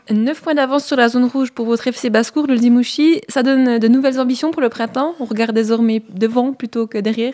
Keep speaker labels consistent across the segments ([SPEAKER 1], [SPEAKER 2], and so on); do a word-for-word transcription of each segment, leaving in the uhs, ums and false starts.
[SPEAKER 1] neuf points d'avance sur la zone rouge pour votre F C Basse-Cour, le Dimouchi. Ça donne de nouvelles ambitions pour le printemps. On regarde désormais devant plutôt que derrière.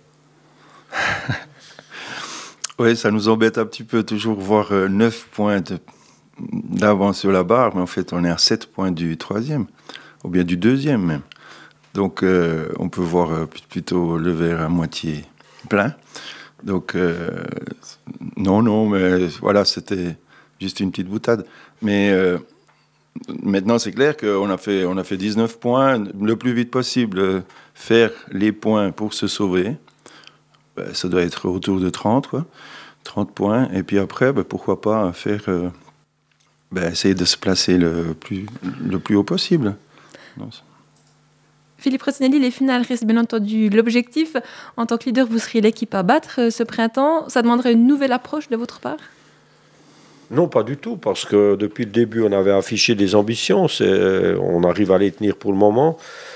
[SPEAKER 2] Oui, ça nous embête un petit peu toujours voir euh, neuf points de, d'avance sur la barre, mais en fait on est à sept points du troisième, ou bien du deuxième même. Donc euh, on peut voir euh, plutôt le verre à moitié plein. Donc euh, non, non, mais voilà, c'était juste une petite boutade. Mais euh, maintenant c'est clair qu'on a fait, on a fait dix-neuf points, le plus vite possible, euh, faire les points pour se sauver. Ben, ça doit être autour de trente, quoi. trente points. Et puis après, ben, pourquoi pas faire, euh, ben, essayer de se placer le plus, le plus haut possible. Non,
[SPEAKER 1] Philippe Rossinelli, les finales restent bien entendu l'objectif. En tant que leader, vous seriez l'équipe à battre ce printemps. Ça demanderait une nouvelle approche de votre part ?
[SPEAKER 3] Non, pas du tout, parce que depuis le début, on avait affiché des ambitions. C'est, on arrive à les tenir pour le moment.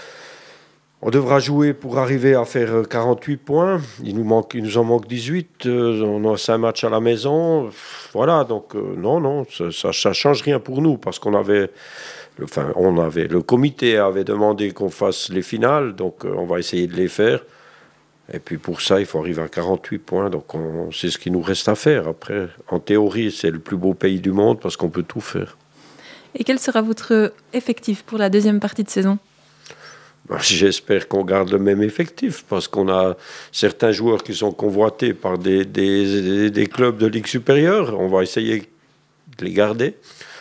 [SPEAKER 3] On devra jouer pour arriver à faire quarante-huit points. Il nous, manque, il nous en manque dix-huit. Euh, on a cinq matchs à la maison. Voilà, donc euh, non, non, ça ne change rien pour nous. Parce qu'on avait, le, enfin, on avait, le comité avait demandé qu'on fasse les finales. Donc euh, on va essayer de les faire. Et puis pour ça, il faut arriver à quarante-huit points. Donc on, c'est ce qu'il nous reste à faire. Après, en théorie, c'est le plus beau pays du monde parce qu'on peut tout faire.
[SPEAKER 1] Et quel sera votre effectif pour la deuxième partie de saison ?
[SPEAKER 3] J'espère qu'on garde le même effectif parce qu'on a certains joueurs qui sont convoités par des, des, des clubs de ligue supérieure. On va essayer de les garder.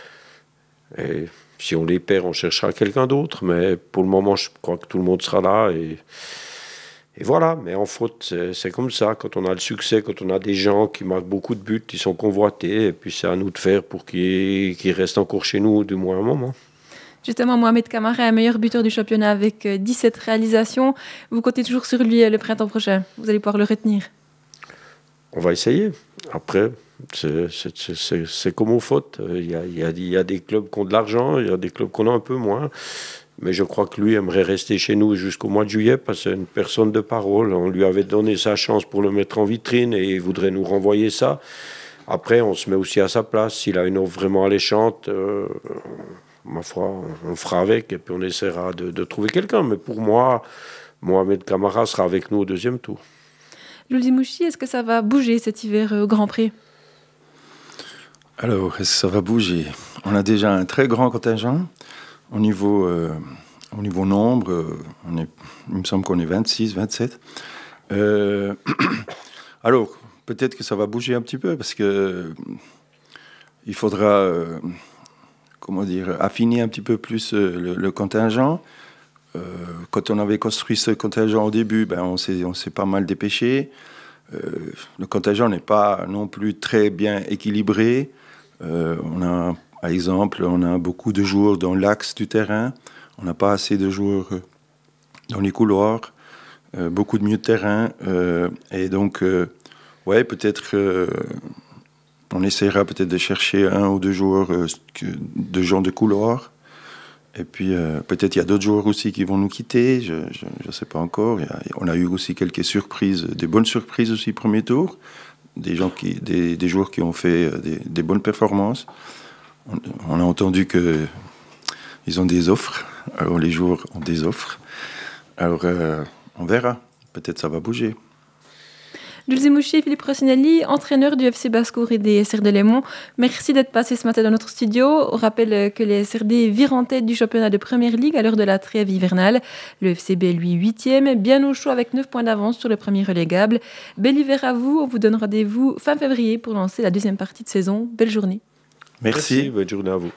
[SPEAKER 3] Et si on les perd, on cherchera quelqu'un d'autre. Mais pour le moment, je crois que tout le monde sera là. Et, et voilà, mais en faute, c'est, c'est comme ça. Quand on a le succès, quand on a des gens qui marquent beaucoup de buts, qui sont convoités, et puis c'est à nous de faire pour qu'ils, qu'ils restent encore chez nous du moins un moment.
[SPEAKER 1] Justement, Mohamed Camara est meilleur buteur du championnat avec dix-sept réalisations. Vous comptez toujours sur lui le printemps prochain. Vous allez pouvoir le retenir.
[SPEAKER 3] On va essayer. Après, c'est, c'est, c'est, c'est comme aux fautes. Il y a, il y a, il y a des clubs qui ont de l'argent, il y a des clubs qui en ont un peu moins. Mais je crois que lui aimerait rester chez nous jusqu'au mois de juillet parce que c'est une personne de parole. On lui avait donné sa chance pour le mettre en vitrine et il voudrait nous renvoyer ça. Après, on se met aussi à sa place. S'il a une offre vraiment alléchante... Euh, ma foi, on fera avec et puis on essaiera de, de trouver quelqu'un. Mais pour moi, Mohamed Camara sera avec nous au deuxième tour.
[SPEAKER 1] Le Dimouchi, est-ce que ça va bouger cet hiver au Grand Prix ?
[SPEAKER 2] Alors, est-ce que ça va bouger ? On a déjà un très grand contingent. Au niveau, euh, au niveau nombre, euh, on est, il me semble qu'on est vingt-six, vingt-sept. Euh, alors, peut-être que ça va bouger un petit peu parce que il faudra... Euh, comment dire, affiner un petit peu plus euh, le, le contingent. Euh, quand on avait construit ce contingent au début, ben, on s'est, on s'est pas mal dépêché. Euh, le contingent n'est pas non plus très bien équilibré. Euh, on a, par exemple, on a beaucoup de joueurs dans l'axe du terrain. On n'a pas assez de joueurs dans les couloirs. Euh, beaucoup de milieu de terrain. Euh, et donc, euh, ouais, peut-être... Euh, On essaiera peut-être de chercher un ou deux joueurs euh, de gens de couloir. Et puis euh, peut-être il y a d'autres joueurs aussi qui vont nous quitter. Je ne sais pas encore. Il y a, on a eu aussi quelques surprises, des bonnes surprises aussi premier tour. Des, gens qui, des, des joueurs qui ont fait des, des bonnes performances. On, on a entendu qu'ils ont des offres. Alors les joueurs ont des offres. Alors euh, on verra. Peut-être ça va bouger.
[SPEAKER 1] Jules Dimouchi, Philippe Rossinelli, entraîneur du F C Basse-Cour et des S R de Lémont. Merci d'être passé ce matin dans notre studio. On rappelle que les S R D virent en tête du championnat de Première Ligue à l'heure de la trêve hivernale. Le F C B, lui, huitième, bien au chaud avec neuf points d'avance sur le premier relégable. Bel hiver à vous. On vous donne rendez-vous fin février pour lancer la deuxième partie de saison. Belle journée.
[SPEAKER 2] Merci.
[SPEAKER 3] Merci. Bonne journée à vous.